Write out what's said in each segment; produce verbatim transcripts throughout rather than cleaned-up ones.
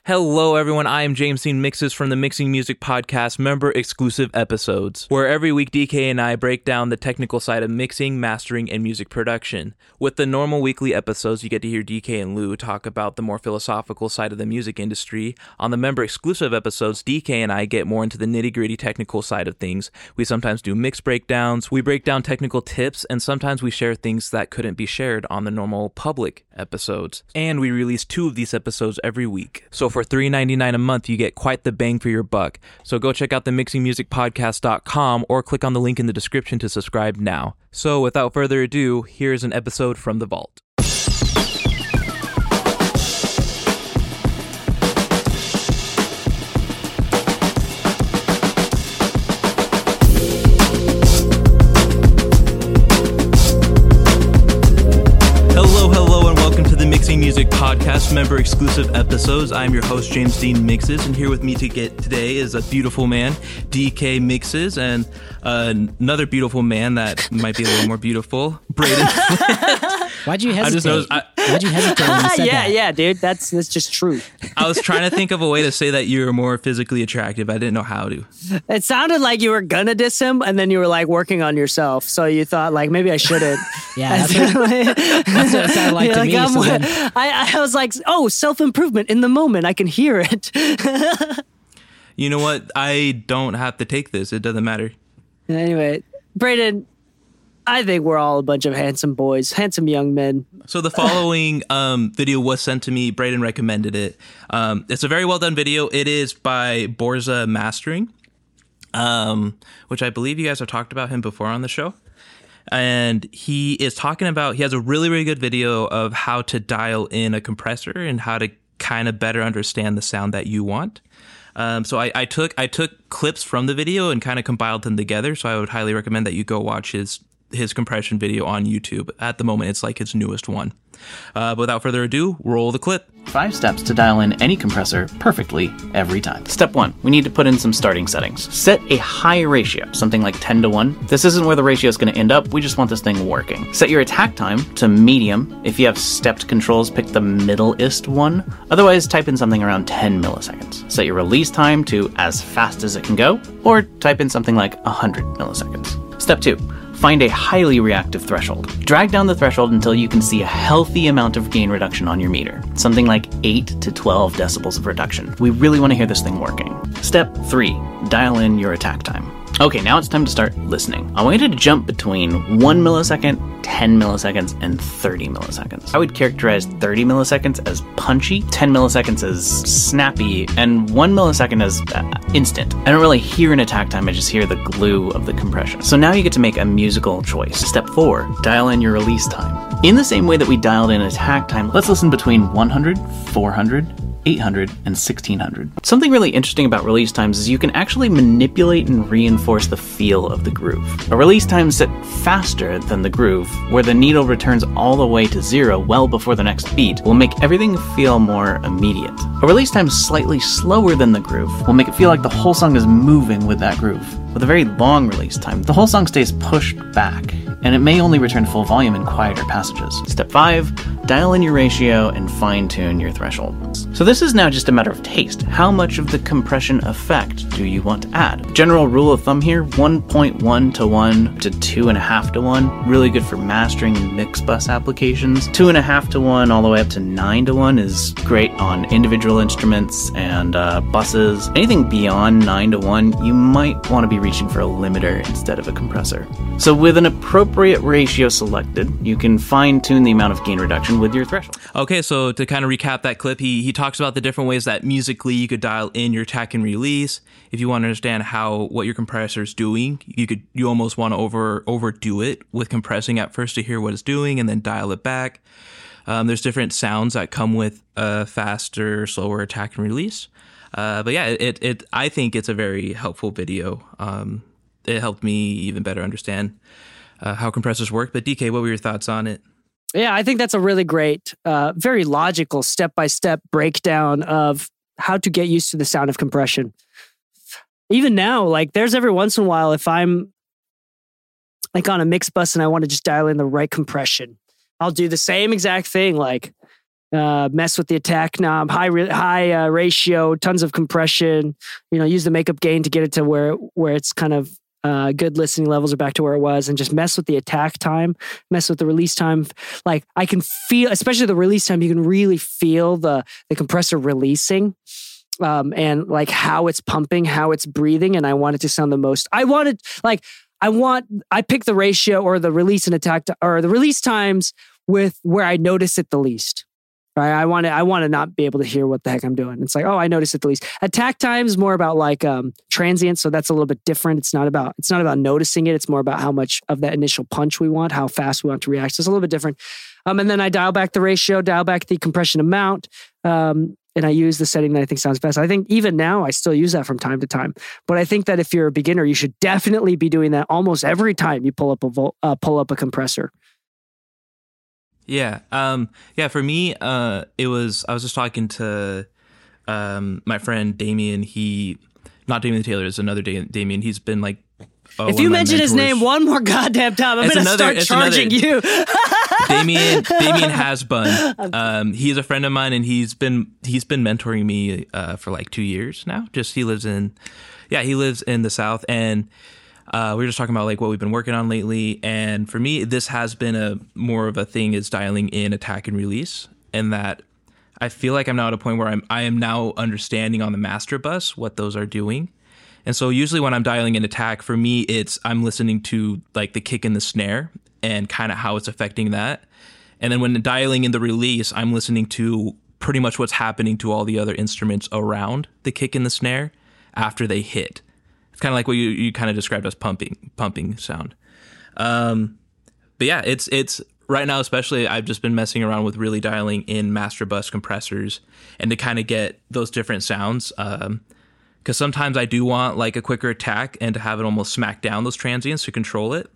Hello, everyone. I am James Dean Mixes from the Mixing Music Podcast member-exclusive episodes, where every week D K and I break down the technical side of mixing, mastering, and music production. With the normal weekly episodes, you get to hear D K and Lou talk about the more philosophical side of the music industry. On the member-exclusive episodes, D K and I get more into the nitty-gritty technical side of things. We sometimes do mix breakdowns, we break down technical tips, and sometimes we share things that couldn't be shared on the normal public episodes. And we release two of these episodes every week. So for three dollars and ninety-nine cents a month, you get quite the bang for your buck. So go check out the mixing music podcast dot com or click on the link in the description to subscribe now. So without further ado, here's an episode from the vault. Music Podcast member exclusive episodes. I'm your host James Dean Mixes, and here with me to get today is a beautiful man, D K Mixes, and uh, another beautiful man that might be a little more beautiful, Braden. Why'd you hesitate? I just noticed, I, Why'd you hesitate when you said yeah, that? yeah, dude. That's that's just true. I was trying to think of a way to say that you're more physically attractive. I didn't know how to. It sounded like you were gonna diss him, and then you were like working on yourself. So you thought like maybe I shouldn't. Yeah, that's what, that's what it sounded like You're to like, me. I'm- So then, I, I was like, oh, self-improvement in the moment. I can hear it. You know what? I don't have to take this. It doesn't matter. Anyway, Braden, I think we're all a bunch of handsome boys, handsome young men. So the following um, video was sent to me. Braden recommended it. Um, it's a very well done video. It is by Borza Mastering, um, which I believe you guys have talked about him before on the show. And he is talking about, he has a really, really good video of how to dial in a compressor and how to kind of better understand the sound that you want. Um, so I, I took I took clips from the video and kind of compiled them together. So I would highly recommend that you go watch his his compression video on YouTube. At the moment, it's like his newest one. Uh, but without further ado, roll the clip. Five steps to dial in any compressor perfectly every time. Step one, we need to put in some starting settings. Set a high ratio, something like ten to one. This isn't where the ratio is going to end up, we just want this thing working. Set your attack time to medium. If you have stepped controls, pick the middle-ist one. Otherwise, type in something around ten milliseconds. Set your release time to as fast as it can go, or type in something like one hundred milliseconds. Step two, find a highly reactive threshold. Drag down the threshold until you can see a healthy amount of gain reduction on your meter, something like eight to twelve decibels of reduction. We really want to hear this thing working. Step three, dial in your attack time. Okay, now it's time to start listening. I want you to jump between one millisecond, ten milliseconds, and thirty milliseconds. I would characterize thirty milliseconds as punchy, ten milliseconds as snappy, and one millisecond as uh, instant. I don't really hear an attack time, I just hear the glue of the compression. So now you get to make a musical choice. Step four, dial in your release time. In the same way that we dialed in attack time, let's listen between one hundred, four hundred, eight hundred, and sixteen hundred. Something really interesting about release times is you can actually manipulate and reinforce the feel of the groove. A release time set faster than the groove, where the needle returns all the way to zero well before the next beat, will make everything feel more immediate. A release time slightly slower than the groove will make it feel like the whole song is moving with that groove. With a very long release time, the whole song stays pushed back, and it may only return full volume in quieter passages. Step five, dial in your ratio and fine-tune your threshold. So this is now just a matter of taste. How much of the compression effect do you want to add? General rule of thumb here, one point one to one to two point five to one. Really good for mastering and mix bus applications. two point five to one all the way up to nine to one is great on individual instruments and uh, buses. Anything beyond nine to one, you might want to be reaching for a limiter instead of a compressor. So with an appropriate ratio selected, you can fine-tune the amount of gain reduction with your threshold. Okay, so to kind of recap that clip, he he talks about the different ways that musically you could dial in your attack and release. If you want to understand how what your compressor is doing, you could you almost want to over overdo it with compressing at first to hear what it's doing and then dial it back. Um, there's different sounds that come with a faster, slower attack and release. Uh, but yeah, it, it I think it's a very helpful video. Um, it helped me even better understand uh, how compressors work. But D K, what were your thoughts on it? Yeah, I think that's a really great, uh, very logical step-by-step breakdown of how to get used to the sound of compression. Even now, like there's every once in a while, if I'm like on a mix bus and I want to just dial in the right compression, I'll do the same exact thing. Like uh, mess with the attack knob, high re- high uh, ratio, tons of compression. You know, use the makeup gain to get it to where where it's kind of uh, good listening levels are back to where it was, and just mess with the attack time, mess with the release time. Like I can feel, especially the release time, you can really feel the the compressor releasing. Um, and like how it's pumping, how it's breathing, and I want it to sound the most. I wanted like I want I pick the ratio or the release and attack to, or the release times with where I notice it the least. Right? I want to I want to not be able to hear what the heck I'm doing. It's like, oh, I notice it the least. Attack time is more about like um, transient, so that's a little bit different. It's not about it's not about noticing it. It's more about how much of that initial punch we want, how fast we want to react. So it's a little bit different. Um, and then I dial back the ratio, dial back the compression amount. Um, And I use the setting that I think sounds best. I think even now I still use that from time to time. But I think that if you're a beginner, you should definitely be doing that almost every time you pull up a vol- uh, pull up a compressor. Yeah, um, yeah. For me, uh, it was. I was just talking to um, my friend Damien. He, not Damien Taylor, is another da- Damien. He's been like. Uh, if you mention his name one more goddamn time, I'm going to start charging you. Damien Damien Hasbun. Um, he's a friend of mine, and he's been he's been mentoring me uh, for like two years now. Just he lives in, yeah, he lives in the South, and uh, we were just talking about like what we've been working on lately. And for me, this has been a more of a thing is dialing in attack and release, and that I feel like I'm now at a point where I'm I am now understanding on the master bus what those are doing. And so usually when I'm dialing in attack, for me, it's I'm listening to like the kick and the snare and kind of how it's affecting that. And then when dialing in the release, I'm listening to pretty much what's happening to all the other instruments around the kick and the snare after they hit. It's kind of like what you, you kind of described as pumping, pumping sound. Um, but yeah, it's it's right now, especially I've just been messing around with really dialing in master bus compressors and to kind of get those different sounds. Um, Because sometimes I do want like a quicker attack and to have it almost smack down those transients to control it.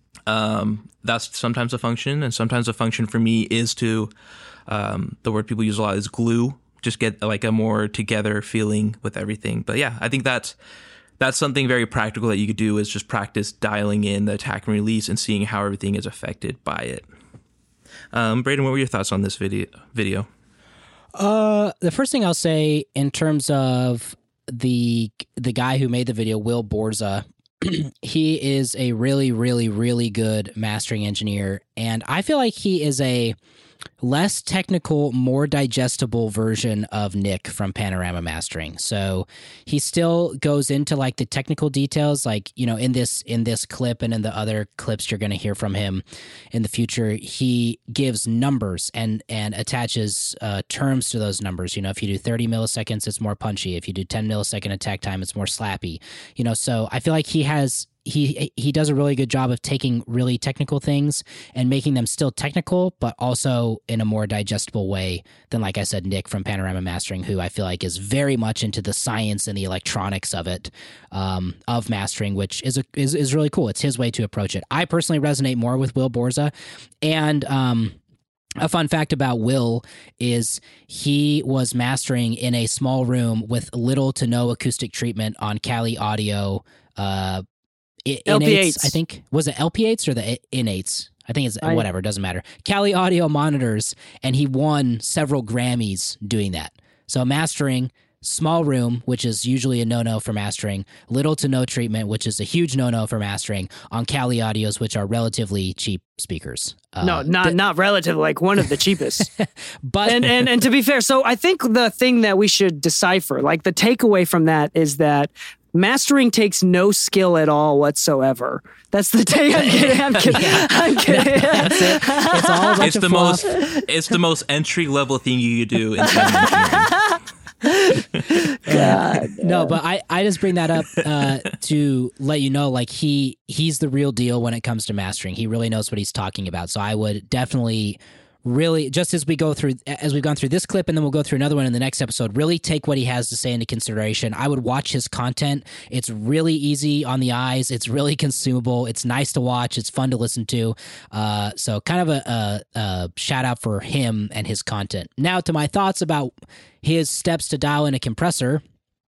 Um, that's sometimes a function, and sometimes a function for me is to um, the word people use a lot is glue. Just get like a more together feeling with everything. But yeah, I think that's that's something very practical that you could do is just practice dialing in the attack and release and seeing how everything is affected by it. Um, Braden, what were your thoughts on this video? Video. Uh, the first thing I'll say in terms of the the guy who made the video, Will Borza, he is a really, really, really good mastering engineer, and I feel like he is a less technical, more digestible version of Nick from Panorama Mastering. So he still goes into like the technical details, like, you know, in this in this clip and in the other clips you're going to hear from him in the future, he gives numbers and and attaches uh, terms to those numbers. You know, if you do thirty milliseconds, it's more punchy. If you do ten millisecond attack time, it's more slappy. You know, so I feel like he has he he does a really good job of taking really technical things and making them still technical, but also in a more digestible way than, like I said, Nick from Panorama Mastering, who I feel like is very much into the science and the electronics of it, um, of mastering, which is, a, is is really cool. It's his way to approach it. I personally resonate more with Will Borza, and um, a fun fact about Will is he was mastering in a small room with little to no acoustic treatment on Kali Audio. Uh, L P eights, I think. Was it L P eights or the in eights? I think it's I, whatever, it doesn't matter. Kali Audio monitors, and he won several Grammys doing that. So mastering, small room, which is usually a no-no for mastering, little to no treatment, which is a huge no-no for mastering, on Kali Audios, which are relatively cheap speakers. Uh, no, not th- not relative, like one of the cheapest. But and, and and to be fair, so I think the thing that we should decipher, like the takeaway from that is that mastering takes no skill at all whatsoever. That's the take. I'm kidding. I'm kidding. Yeah. I'm kidding. That's it. It's all about it's the most. It's the most entry level thing you could do in sound engineering. God, no, but I, I just bring that up uh, to let you know, like he he's the real deal when it comes to mastering. He really knows what he's talking about. So I would definitely. Really, just as we go through, as we've gone through this clip, and then we'll go through another one in the next episode, really take what he has to say into consideration. I would watch his content. It's really easy on the eyes. It's really consumable. It's nice to watch. It's fun to listen to. Uh, so kind of a, a, a shout out for him and his content. Now to my thoughts about his steps to dial in a compressor.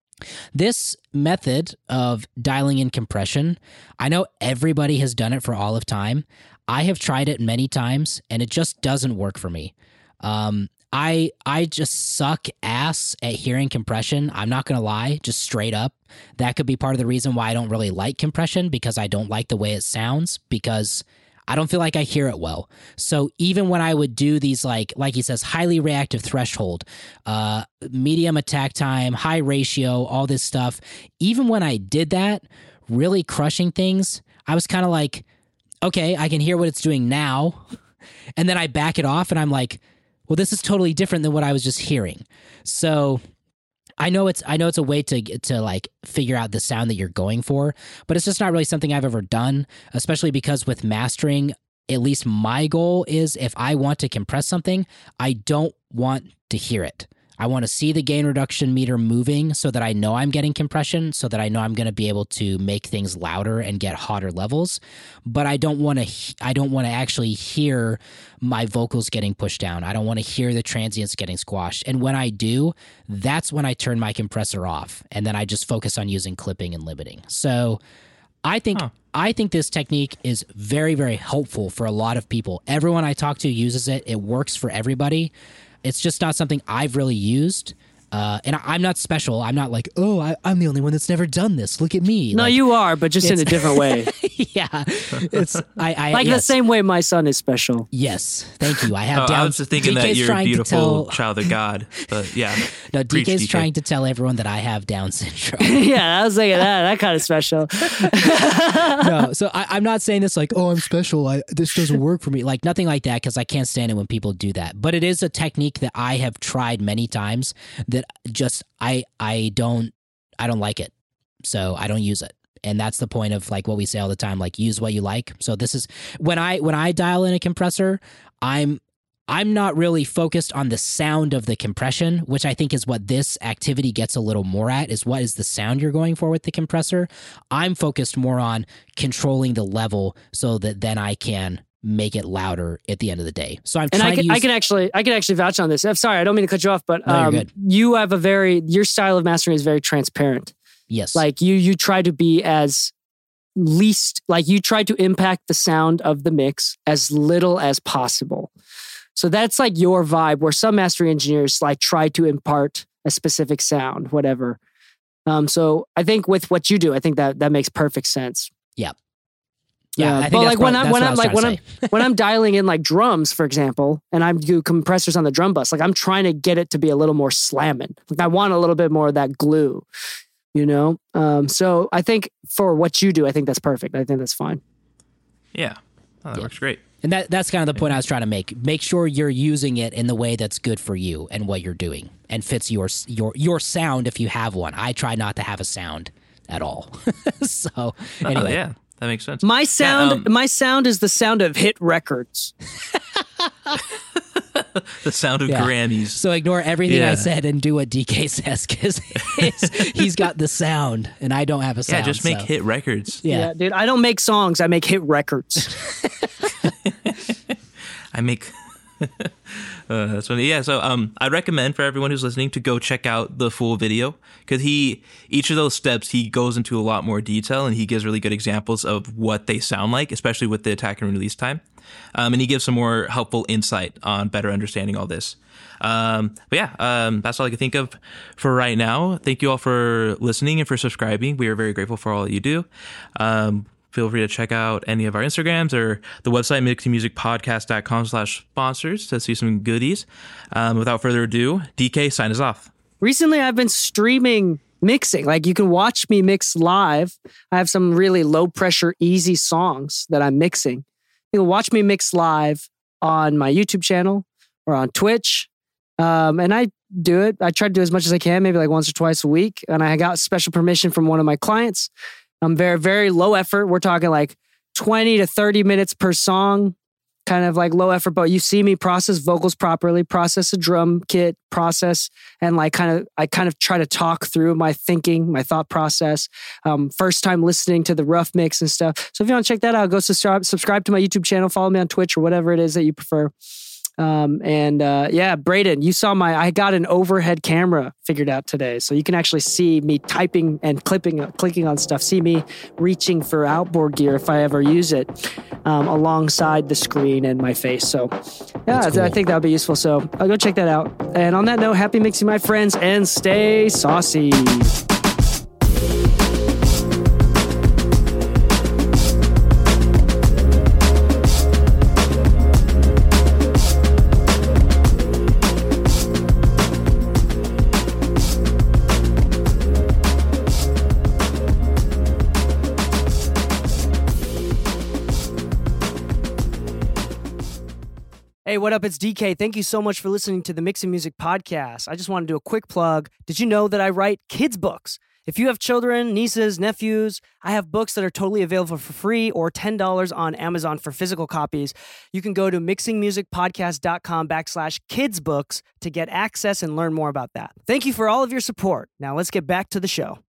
This method of dialing in compression, I know everybody has done it for all of time. I have tried it many times, and it just doesn't work for me. Um, I I just suck ass at hearing compression. I'm not going to lie, just straight up. That could be part of the reason why I don't really like compression, because I don't like the way it sounds, because I don't feel like I hear it well. So even when I would do these, like like he says, highly reactive threshold, uh, medium attack time, high ratio, all this stuff, even when I did that, really crushing things, I was kind of like, okay, I can hear what it's doing now. And then I back it off and I'm like, well, this is totally different than what I was just hearing. So I know it's I know it's a way to to like figure out the sound that you're going for, but it's just not really something I've ever done, especially because with mastering, at least my goal is, if I want to compress something, I don't want to hear it. I want to see the gain reduction meter moving so that I know I'm getting compression, so that I know I'm going to be able to make things louder and get hotter levels. But I don't want to I don't want to actually hear my vocals getting pushed down. I don't want to hear the transients getting squashed. And when I do, that's when I turn my compressor off, and then I just focus on using clipping and limiting. So I think huh. I think this technique is very, very helpful for a lot of people. Everyone I talk to uses it. It works for everybody. It's just not something I've really used. Uh, and I, I'm not special. I'm not like, oh, I, I'm the only one that's never done this. Look at me. No, like, you are, but just in a different way. Yeah. It's I, I Like yes. the same way my son is special. Yes. Thank you. I have oh, down. I was just thinking D K's that you're a trying to beautiful tell, child of God. But yeah. No, D K's D K. trying to tell everyone that I have Down syndrome. Yeah, I was thinking that. That kind of special. No, so I, I'm not saying this like, oh, I'm special. I, this doesn't work for me. Like nothing like that, because I can't stand it when people do that. But it is a technique that I have tried many times that just I I don't I don't like it. So I don't use it. And that's the point of like what we say all the time, like use what you like. So this is when I when I dial in a compressor, I'm I'm not really focused on the sound of the compression, which I think is what this activity gets a little more at, is what is the sound you're going for with the compressor. I'm focused more on controlling the level so that then I can make it louder at the end of the day. So I'm and trying I can, to use... I can actually I can actually vouch on this. I'm sorry, I don't mean to cut you off, but um, no, you have a very your style of mastering is very transparent. Yes. Like you you try to be as least like you try to impact the sound of the mix as little as possible. So that's like your vibe, where some mastering engineers like try to impart a specific sound, whatever. Um, so I think with what you do, I think that that makes perfect sense. Yeah. Yeah, Yeah, I think but that's like when what- I'm when that's I'm what I like was when trying I'm when I'm dialing in like drums, for example, and I do compressors on the drum bus, like I'm trying to get it to be a little more slamming. Like I want a little bit more of that glue, you know. Um, so I think for what you do, I think that's perfect. I think that's fine. Yeah. Oh, that Yeah. works great. And that that's kind of the point I was trying to make. Make sure you're using it in the way that's good for you and what you're doing and fits your your your sound if you have one. I try not to have a sound at all. So anyway. Oh, yeah. That makes sense. My sound, Yeah, um, my sound is the sound of hit records. the sound of Yeah. Grammys. So ignore everything Yeah. I said and do what D K says, because he's got the sound and I don't have a sound. yeah, just make so. hit records. Yeah. Yeah, dude, I don't make songs. I make hit records. I make. uh, that's funny. Yeah, so um, I recommend for everyone who's listening to go check out the full video, because he each of those steps he goes into a lot more detail, and he gives really good examples of what they sound like, especially with the attack and release time, um, and he gives some more helpful insight on better understanding all this. Um, but yeah, um, that's all I can think of for right now. Thank you all for listening and for subscribing. We are very grateful for all that you do. Um, Feel free to check out any of our Instagrams or the website, mixing music podcast dot com slash sponsors, to see some goodies. Um, without further ado, D K, sign us off. Recently, I've been streaming mixing. Like you can watch me mix live. I have some really low pressure, easy songs that I'm mixing. You can watch me mix live on my YouTube channel or on Twitch. Um, and I do it. I try to do as much as I can, maybe like once or twice a week. And I got special permission from one of my clients. I'm very, very low effort. We're talking like twenty to thirty minutes per song, kind of like low effort. But you see me process vocals properly, process a drum kit, process, and like kind of, I kind of try to talk through my thinking, my thought process. Um, first time listening to the rough mix and stuff. So if you want to check that out, go subscribe, subscribe to my YouTube channel, follow me on Twitch or whatever it is that you prefer. Um, and uh, yeah, Braden, you saw my, I got an overhead camera figured out today. So you can actually see me typing and clipping, clicking on stuff, see me reaching for outboard gear if I ever use it um, alongside the screen and my face. So yeah, cool. I think that would be useful. So I'll go check that out. And on that note, happy mixing, my friends, and stay saucy. Hey, what up? It's D K. Thank you so much for listening to the Mixing Music Podcast. I just want to do a quick plug. Did you know that I write kids' books? If you have children, nieces, nephews, I have books that are totally available for free or ten dollars on Amazon for physical copies. You can go to mixingmusicpodcast.com backslash kids books to get access and learn more about that. Thank you for all of your support. Now let's get back to the show.